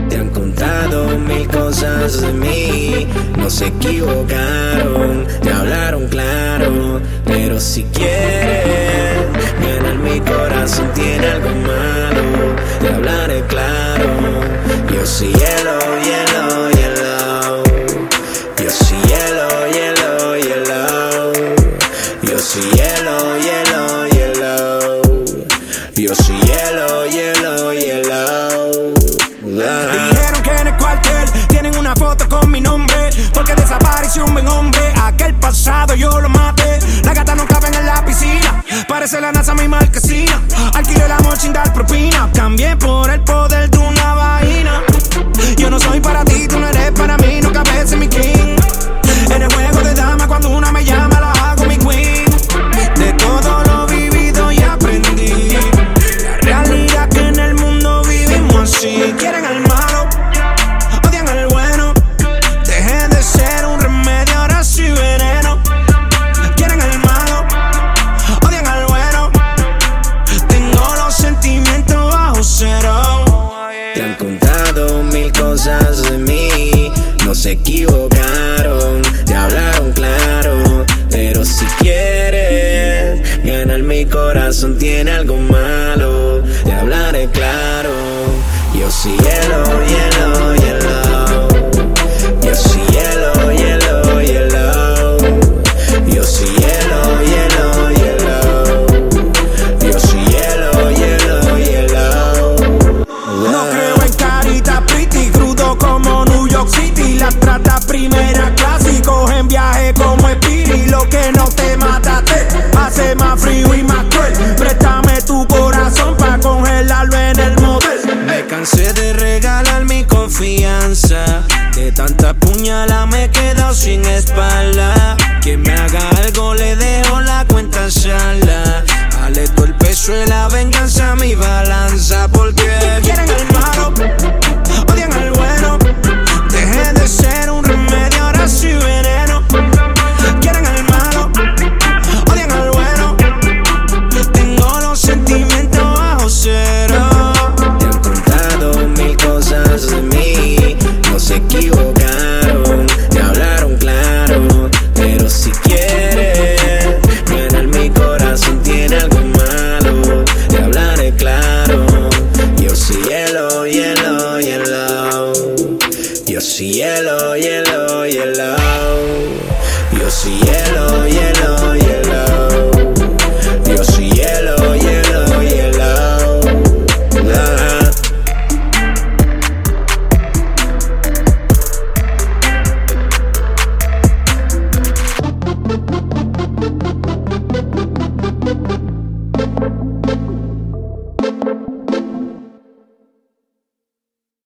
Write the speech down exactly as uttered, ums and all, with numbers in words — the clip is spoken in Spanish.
Te han contado mil cosas de mí, no se equivocaron, te hablaron claro, pero si quieres ganar mi corazón tiene algo malo, te hablaré claro. Yo soy hielo, hielo, hielo. Yo soy hielo, hielo, hielo. Yo soy hielo, hielo, hielo. Yo soy hielo, hielo, hielo. Ah. Dijeron que en el cuartel tienen una foto con mi nombre, porque desapareció un buen hombre. Aquel pasado yo lo maté. Las gatas no caben en la piscina, parece la NASA mi marquesina. Alquilé el amor sin dar propina, cambié por el poder de una vaina. Yo no soy para ti, tú no eres para mí, no cabes en mi king. En el juego de dama cuando una me llama la hago mi queen. De todo lo vivido y aprendí la realidad que en el mundo vivimos así. Quieren al malo, odian al bueno. Dejé de ser un remedio, ahora soy veneno. Quieren al malo, odian al bueno. Tengo los sentimientos bajo cero. Te han contado mil cosas de mí, no se equivocaron, te hablaron claro, pero si quieres ganar mi corazón tiene algo malo, te hablaré claro. Yo soy hielo, hielo, hielo. Yo soy hielo, hielo, hielo. Yo soy hielo, hielo, hielo. Yo soy hielo, hielo, hielo. No creo en carita pretty, crudo como New York City. Las trata primera clase y cogen viaje como Speedy. Lo que no te mata te hace más frío y más cruel. Préstame tu corazón pa' congelarlo en el motel. Me cansé de regalar mi confianza, de tanta puñalada me he quedado sin espalda. Quien me haga algo le dejo la cuenta sala. Dale todo el peso de la venganza a mi balanza, porque Quieren al malo, odian al bueno. Dejé de ser un remedio, ahora soy veneno. Quieren al malo, odian al bueno. Tengo los sentimientos bajo cero. te han contado mil cosas de mí, no se equivocaron, te hablaron claro, pero si quieres ganar mi corazón tiene algo malo, te hablaré claro. Yo soy hielo, hielo, hielo. Yo soy hielo,